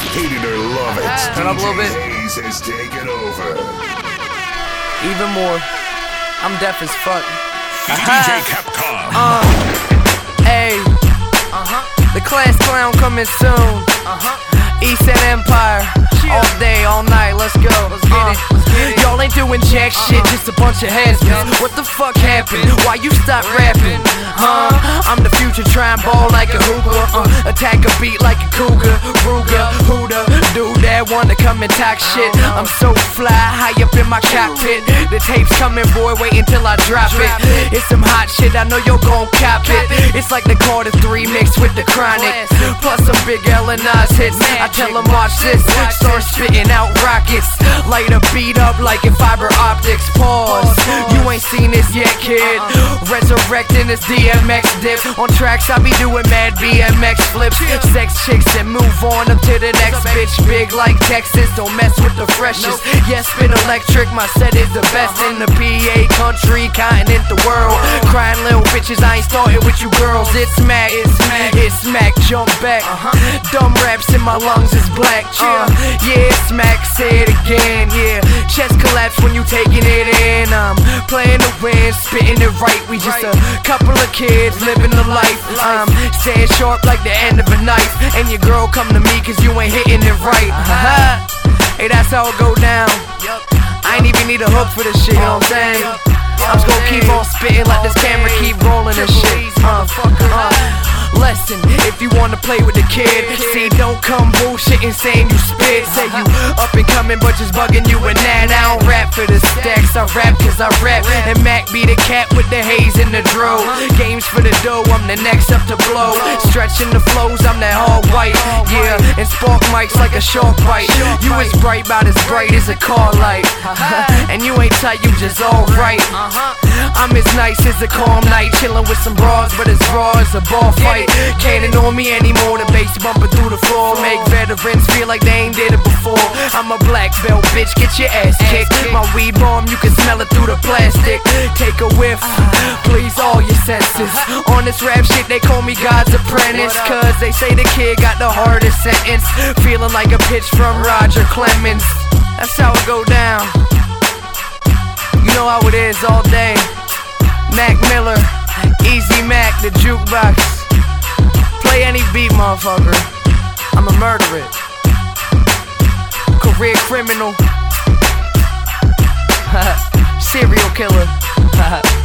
Hate it or love it. Turn up a little bit. Hayes has taken over. Even more. I'm deaf as fuck. DJ Capcom. Hey. The Class Clown coming soon. East End Empire. All day, all night, let's go. Let's get it. Y'all ain't doing jack shit, just a bunch of has-beens. What the fuck happened? Why you stop rapping? I'm the future, try and ball like a hookah. Attack a beat like a cougar. Ruger, Huda, dude that wanna come and talk shit. I'm so fly, high up in my cockpit. The tape's coming, boy, wait until I drop it. It's some hot shit, I know you're gon' cop it. It's like the Carter 3 mixed with the Chronic, plus some big L and Nas hits. I tell them watch this, start spitting out rockets. Light a beat up like in fiber optics. Pause, you ain't seen this yet, kid. Resurrecting this DMX dip. On tracks I be doing mad BMX flips. Sex chicks and move on up to the next bitch. Big like Texas, don't mess with the freshest. Yes, spit electric, my set is the best in the PA country, continent, the world. Crying little bitches, I ain't starting with you girls. It's Mac, it's Mac, jump back. Dumb raps in my lungs is black. Yeah, smack, say it again, yeah. Chest collapse when you taking it in. I'm playing to win, spitting it right. We just a couple of kids living the life. I'm staying sharp like the end of a knife. And your girl come to me cause you ain't hitting it right. Hey, that's how it go down. I ain't even need a hook for this shit, you know what I'm saying? I'm just gonna keep on spitting, let this camera keep rolling and shit. Lesson, if you wanna play with the kid, see, don't come bullshitting saying you spit. Say you up and coming but just bugging you and that. I don't rap for the stacks, I rap cause I rap. And Mac be the cat with the haze in the dro. Games for the dough, I'm the next up to blow. Stretching the flows, I'm that hard white. Yeah, and spark mics like a shark bite. You as bright, about as bright as a car light. And you ain't tight, you just alright. I'm as nice as a calm night, chillin' with some bras, but as raw as a bar fight. Can't ignore me anymore, the bass bumping through the floor. Make veterans feel like they ain't did it before. I'm a black belt, bitch, get your ass kicked. My weed bomb, you can smell it through the plastic. Take a whiff, please all your senses. On this rap shit, they call me God's apprentice, cause they say the kid got the hardest sentence. Feeling like a pitch from Roger Clemens. That's how it go down. You know how it is all day. Mac Miller, Easy Mac, the jukebox. Play any beat, motherfucker. I'ma murder it. Career criminal. Serial killer.